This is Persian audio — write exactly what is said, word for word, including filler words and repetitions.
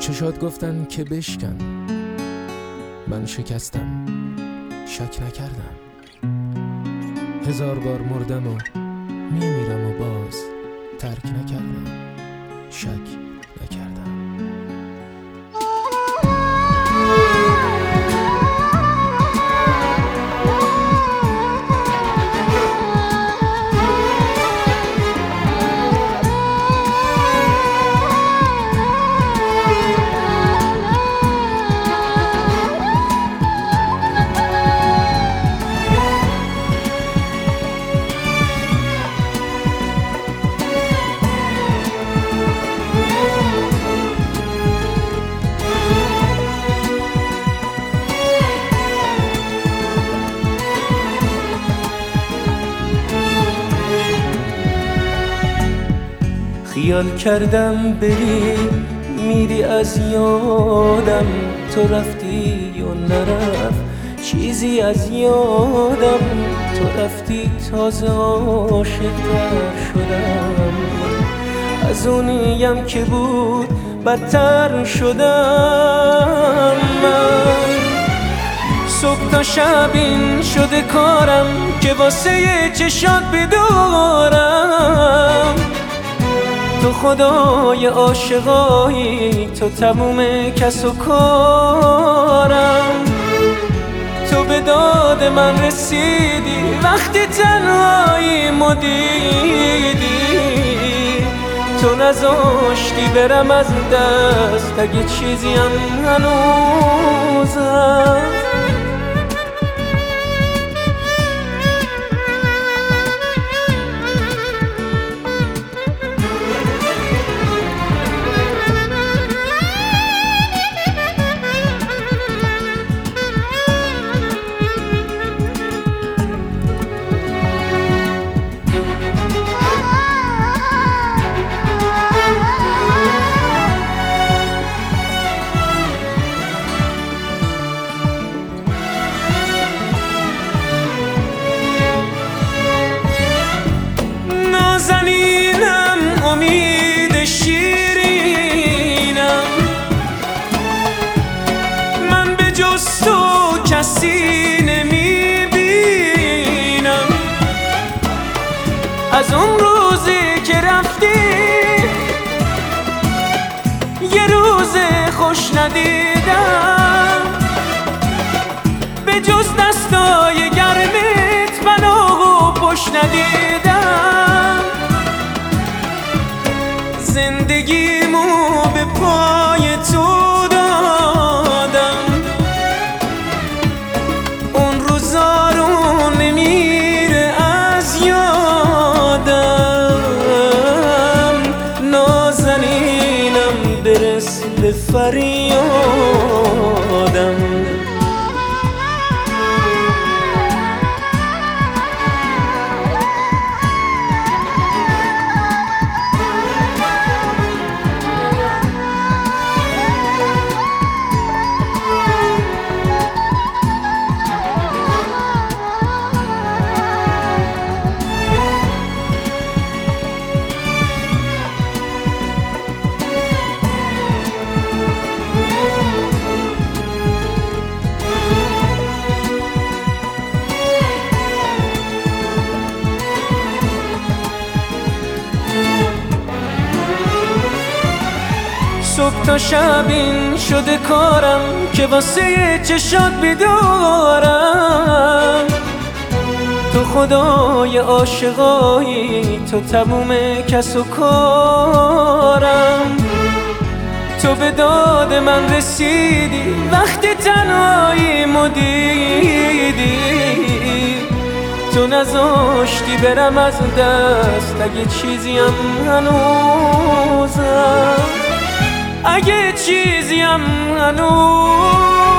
چشات گفتن که بشکن، من شکستم، شک نکردم. هزار بار مردم و میمیرم و باز ترک نکردم، شک نکردم. خیال کردم بری میری از یادم، تو رفتی یا نرفت چیزی از یادم، تو رفتی تازه عاشق‌تر شدم، از اونیم که بود بدتر شدم. من صبح تا شب این شده کارم که واسه چشات بدارم، تو خدای عاشقایی، تو تموم کس و کارم، تو به داد من رسیدی وقتی تنهایی مدیدی، تو نذاشتی برم از دست اگه چیزی هم هنوزم. نازنینم امید شیرینم، من به جز تو کسی نمیبینم، از اون روزی که رفتی یه روز خوش ندیدم، به جز دستای گرمت من آقا پشت ندیدم، زندگیمو به پای تو دادم، اون روزا رو نمیره از یادم. نازنینم برس به فریادم. صبح تا شب این شده کارم که واسه چشات بدارم، تو خدای عاشقایی، تو تموم کس و کارم، تو به داد من رسیدی وقتی تنهایی مدیدی، تو نذاشتی برم از دست اگه چیزی هم هنوزم، اگه چیزی هم هنوز